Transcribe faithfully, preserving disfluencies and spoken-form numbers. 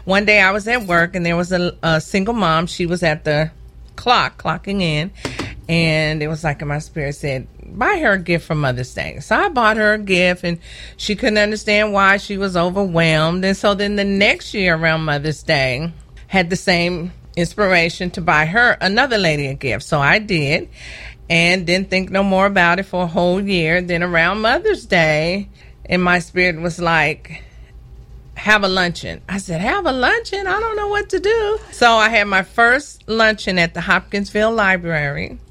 one day I was at work and there was a, a single mom. She was at the clock, clocking in. And it was like in my spirit said, buy her a gift for Mother's Day. So I bought her a gift and she couldn't understand why. She was overwhelmed. And so then the next year around Mother's Day, had the same inspiration to buy her, another lady, a gift. So I did and didn't think no more about it for a whole year. Then around Mother's Day, and my spirit was like, have a luncheon. I said, have a luncheon? I don't know what to do. So I had my first luncheon at the Hopkinsville Library.